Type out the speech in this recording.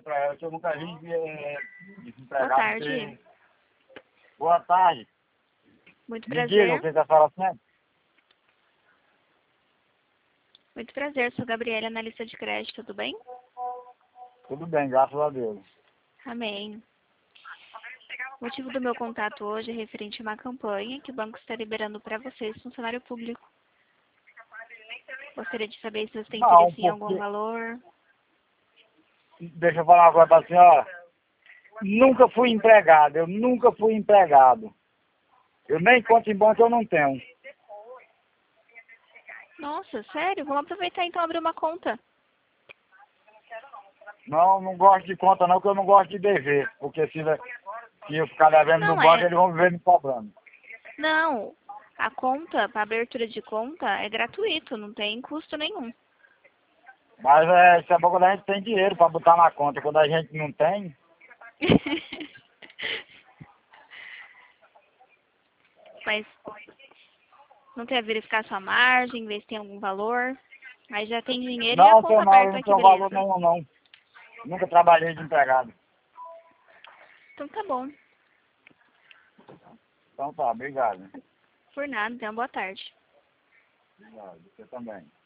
pra ela que eu nunca vi desempregado. Boa tarde. Boa tarde. Muito Me diga, prazer. você está falando assim? Muito prazer. Sou Gabriela, analista de crédito. Tudo bem? Tudo bem, graças a Deus. Amém. O motivo do meu contato hoje é referente a uma campanha que o banco está liberando para vocês, funcionário público. Gostaria de saber se você tem Não, interesse em algum porque... valor. Deixa eu falar uma coisa pra senhora. Nunca fui empregado, eu nunca fui empregado. Eu nem conto em banco eu não tenho. Nossa, sério? Vamos aproveitar então e abrir uma conta. Não, não gosto de conta não, porque eu não gosto de dever. Porque se eu ficar devendo no Não banco, é. eles vão viver me cobrando. Não. A conta, para abertura de conta, é gratuito, não tem custo nenhum. Mas isso é bom quando a gente tem dinheiro para botar na conta. Quando a gente não tem, Mas não quer verificar sua margem, ver se tem algum valor. Aí já tem dinheiro e a não, conta não, eu aberta não aqui, tenho valor beleza. nenhum não. Nunca trabalhei de empregado. Então tá bom. Então tá, obrigado. Por nada, então boa tarde. Obrigado, você também.